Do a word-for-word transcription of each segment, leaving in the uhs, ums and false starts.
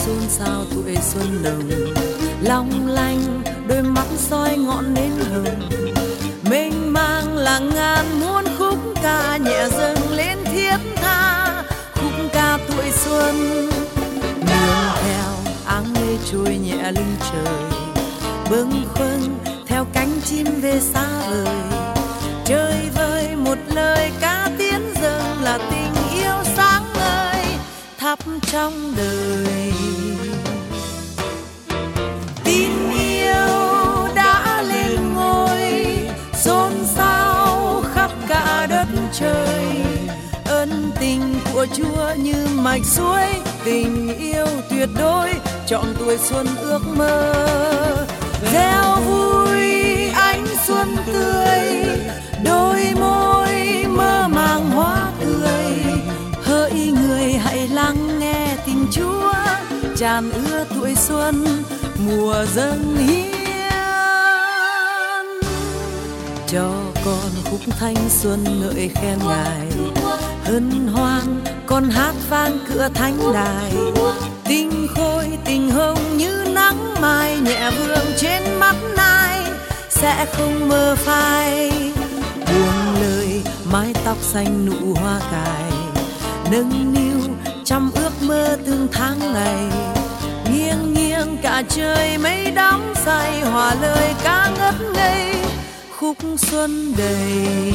xôn xao tuổi xuân nồng, long lanh đôi mắt soi ngọn nến hồng, mênh mang là ngàn muôn khúc ca nhẹ dâng lên thiết tha, khúc ca tuổi xuân nương theo áng mây trôi nhẹ lưng trời, bâng khuâng theo cánh chim về xa vời, chơi vơi một lời ca tiếng dâng là tình yêu sáng ngời thắp trong đời. Tin yêu đã lên ngôi xôn xao khắp cả đất trời, ân tình của Chúa như mạch suối, tình yêu tuyệt đối trọn tuổi xuân ước mơ. Gieo vui ánh xuân tươi, đôi môi mơ màng hoa cười, hỡi người hãy lắng nghe tình Chúa tràn ứa tuổi xuân mùa dâng hiến. Cho con khúc thanh xuân ngợi khen Ngài, hân hoan con hát vang cửa thánh đài, tình khôi tình hồng như nắng mai nhẹ vương trên mắt nai, sẽ không mơ phai buông lời mái tóc xanh nụ hoa cài, nâng niu trăm ước mơ từng tháng ngày, nghiêng nghiêng cả trời mây đắm say hòa lời ca ngất ngây khúc xuân đầy.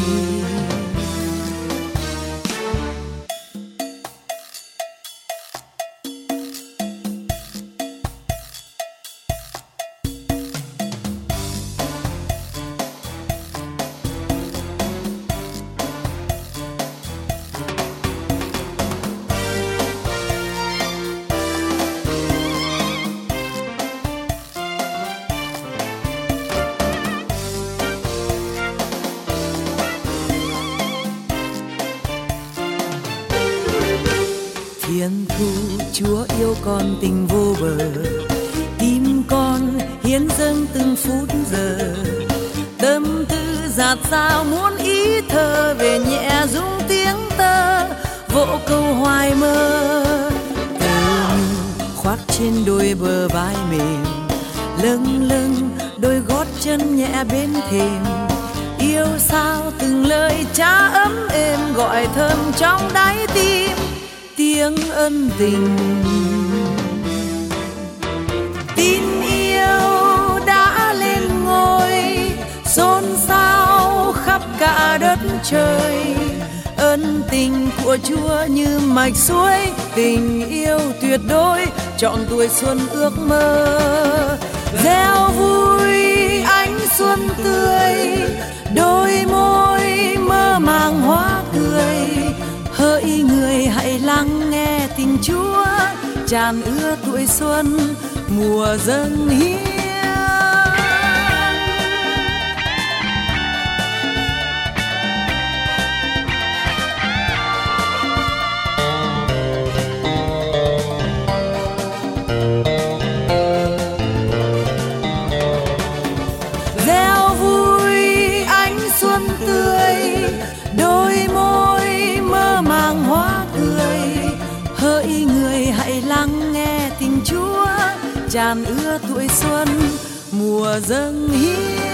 Thiên thu Chúa yêu con tình vô bờ, tim con hiến dâng từng phút giờ, tâm tư dạt dào muốn ý thơ về nhẹ rung tiếng tơ, vỗ câu hoài mơ. Tơ khoác trên đôi bờ vai mềm, lâng lâng đôi gót chân nhẹ bên thềm, yêu sao từng lời cha ấm êm gọi thơm trong đáy tim tiếng ân tình. Tin yêu đã lên ngôi xôn xao khắp cả đất trời, ân tình của Chúa như mạch suối, tình yêu tuyệt đối trọn tuổi xuân ước mơ. Gieo vui ánh xuân tươi, đôi môi mơ màng hoa cười, hỡi người hãy lắng nghe tình Chúa tràn ứa tuổi xuân mùa dâng hiến. Gieo vui ánh xuân tươi, đôi môi mơ màng hoa cười, hỡi người hãy lắng nghe tình Chúa tràn ứa tuổi xuân mùa dâng hiến.